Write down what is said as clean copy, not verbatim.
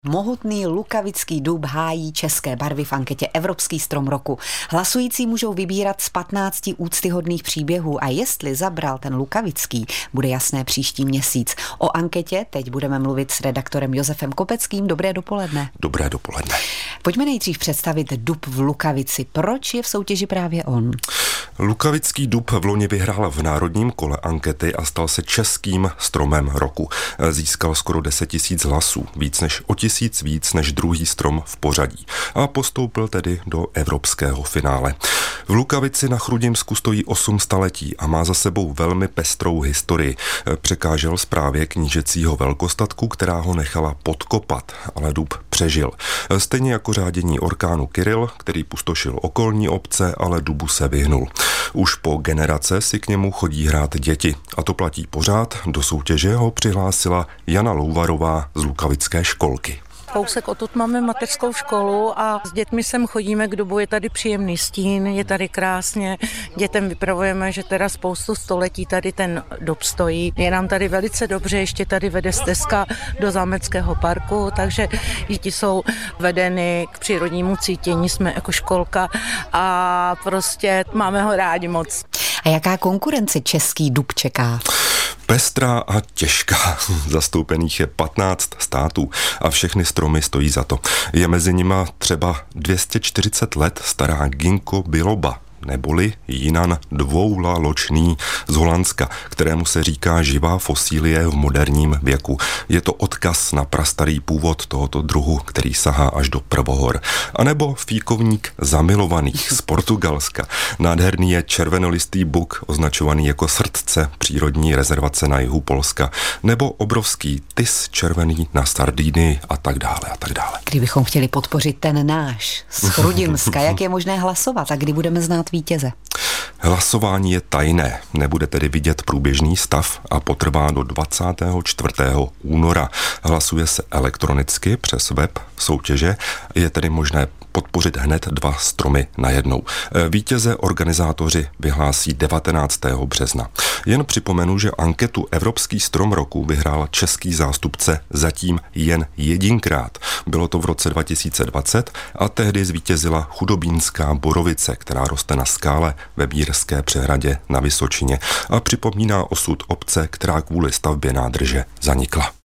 Mohutný lukavický dub hájí české barvy v anketě Evropský strom roku. Hlasující můžou vybírat z 15 úctyhodných příběhů a jestli zabral ten lukavický, bude jasné příští měsíc. O anketě teď budeme mluvit s redaktorem Josefem Kopeckým. Dobré dopoledne. Dobré dopoledne. Pojďme nejdřív představit dub v Lukavici. Proč je v soutěži právě on? Lukavický dub v loni vyhrál v národním kole ankety a stal se českým stromem roku. Získal skoro 10 000 hlasů, víc než o 1000 víc než druhý strom v pořadí a postoupil tedy do evropského finále. V Lukavici na Chrudimsku stojí 8 staletí a má za sebou velmi pestrou historii. Překážel správě knížecího velkostatku, která ho nechala podkopat, ale dub přežil. Stejně jako řádění orkánu Kyrill, který pustošil okolní obce, ale dubu se vyhnul. Už po generace si k němu chodí hrát děti a to platí pořád. Do soutěže ho přihlásila Jana Louvarová z lukavické školky. Kousek odtud máme mateřskou školu a s dětmi sem chodíme k dubu, je tady příjemný stín, je tady krásně. Dětem vypravujeme, že teda spoustu století tady ten dub stojí. Je nám tady velice dobře, ještě tady vede stezka do zámeckého parku, takže děti jsou vedeny k přírodnímu cítění, jsme jako školka a prostě máme ho rádi moc. A jaká konkurence český dub čeká? Pestrá a těžká. Zastoupených je 15 států a všechny stromy stojí za to. Je mezi nima třeba 240 let stará ginkgo biloba, neboli jinan dvoulaločný z Holandska, kterému se říká živá fosílie v moderním věku. Je to odkaz na prastarý původ tohoto druhu, který sahá až do prvohor. A nebo fíkovník zamilovaných z Portugalska. Nádherný je červenolistý buk, označovaný jako srdce přírodní rezervace na jihu Polska. Nebo obrovský tys červený na Sardínii a tak dále a tak dále. Kdybychom chtěli podpořit ten náš z Chrudimska, jak je možné hlasovat a kdy budeme znát vítěze? Hlasování je tajné, nebude tedy vidět průběžný stav a potrvá do 24. února. Hlasuje se elektronicky přes web soutěže, je tedy možné podpořit hned 2 stromy najednou. Vítěze organizátoři vyhlásí 19. března. Jen připomenu, že anketu Evropský strom roku vyhrál český zástupce zatím jen jedinkrát. Bylo to v roce 2020 a tehdy zvítězila chudobínská borovice, která roste na skále ve Bírské přehradě na Vysočině a připomíná osud obce, která kvůli stavbě nádrže zanikla.